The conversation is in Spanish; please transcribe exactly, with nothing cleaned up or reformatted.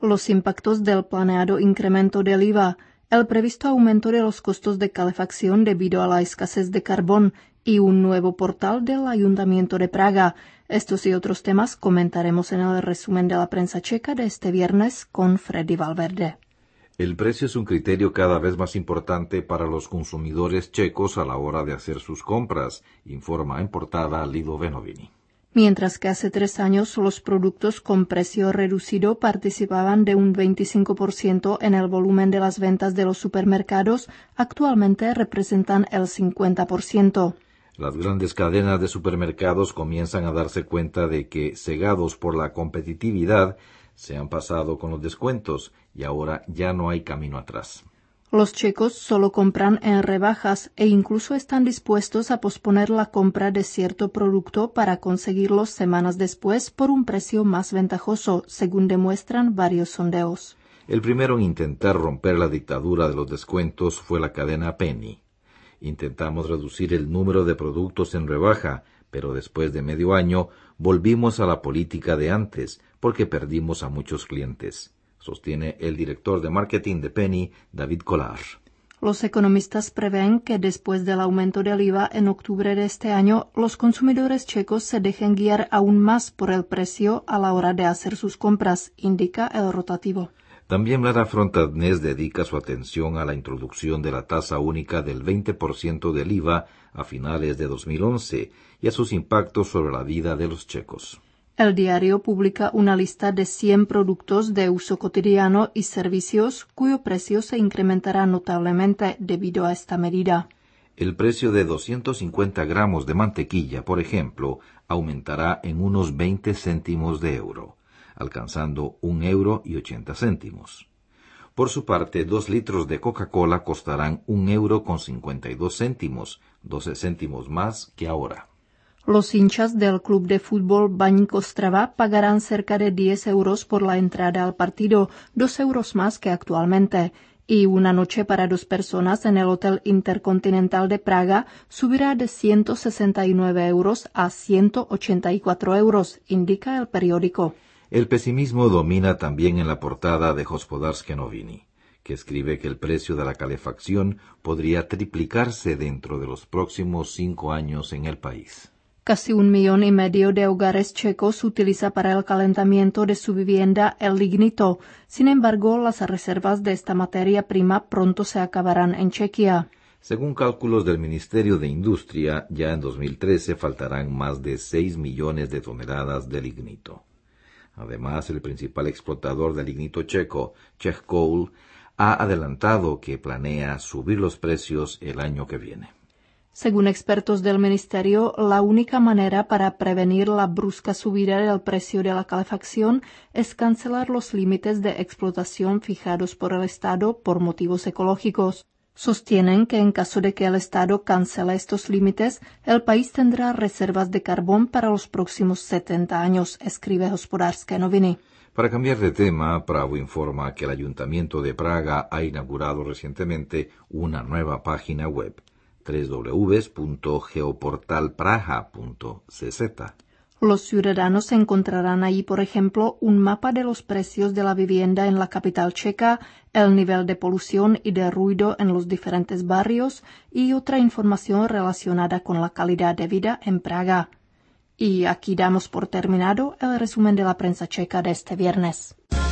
Los impactos del planeado incremento del I V A, el previsto aumento de los costos de calefacción debido a la escasez de carbón y un nuevo portal del Ayuntamiento de Praga. Estos y otros temas comentaremos en el resumen de la prensa checa de este viernes con Freddy Valverde. El precio es un criterio cada vez más importante para los consumidores checos a la hora de hacer sus compras, informa en portada Lido Venovini. Mientras que hace tres años los productos con precio reducido participaban de un veinticinco por ciento en el volumen de las ventas de los supermercados, actualmente representan el cincuenta por ciento. Las grandes cadenas de supermercados comienzan a darse cuenta de que, cegados por la competitividad, se han pasado con los descuentos y ahora ya no hay camino atrás. Los checos solo compran en rebajas e incluso están dispuestos a posponer la compra de cierto producto para conseguirlo semanas después por un precio más ventajoso, según demuestran varios sondeos. El primero en intentar romper la dictadura de los descuentos fue la cadena Penny. Intentamos reducir el número de productos en rebaja, pero después de medio año volvimos a la política de antes porque perdimos a muchos clientes, sostiene el director de marketing de Penny, David Kolar. Los economistas prevén que después del aumento del I V A en octubre de este año, los consumidores checos se dejen guiar aún más por el precio a la hora de hacer sus compras, indica el rotativo. También Lara Frontanés dedica su atención a la introducción de la tasa única del veinte por ciento del I V A a finales de dos mil once y a sus impactos sobre la vida de los checos. El diario publica una lista de cien productos de uso cotidiano y servicios cuyo precio se incrementará notablemente debido a esta medida. El precio de doscientos cincuenta gramos de mantequilla, por ejemplo, aumentará en unos veinte céntimos de euro, alcanzando un euro y ochenta céntimos. Por su parte, dos litros de Coca-Cola costarán un euro con cincuenta y dos céntimos, doce céntimos más que ahora. Los hinchas del club de fútbol Baník Ostrava pagarán cerca de diez euros por la entrada al partido, dos euros más que actualmente, y una noche para dos personas en el Hotel Intercontinental de Praga subirá de ciento sesenta y nueve euros a ciento ochenta y cuatro euros, indica el periódico. El pesimismo domina también en la portada de Hospodarskie Noviny, que escribe que el precio de la calefacción podría triplicarse dentro de los próximos cinco años en el país. Casi un millón y medio de hogares checos utiliza para el calentamiento de su vivienda el lignito. Sin embargo, las reservas de esta materia prima pronto se acabarán en Chequia. Según cálculos del Ministerio de Industria, ya en dos mil trece faltarán más de seis millones de toneladas de lignito. Además, el principal explotador de lignito checo, Czech Coal, ha adelantado que planea subir los precios el año que viene. Según expertos del Ministerio, la única manera para prevenir la brusca subida del precio de la calefacción es cancelar los límites de explotación fijados por el Estado por motivos ecológicos. Sostienen que en caso de que el Estado cancele estos límites, el país tendrá reservas de carbón para los próximos setenta años, escribe Hospodarskie Noviny. Para cambiar de tema, Pravo informa que el Ayuntamiento de Praga ha inaugurado recientemente una nueva página web, doble u doble u doble u punto geoportalpraha punto c z. Los ciudadanos encontrarán ahí, por ejemplo, un mapa de los precios de la vivienda en la capital checa, el nivel de polución y de ruido en los diferentes barrios y otra información relacionada con la calidad de vida en Praga. Y aquí damos por terminado el resumen de la prensa checa de este viernes.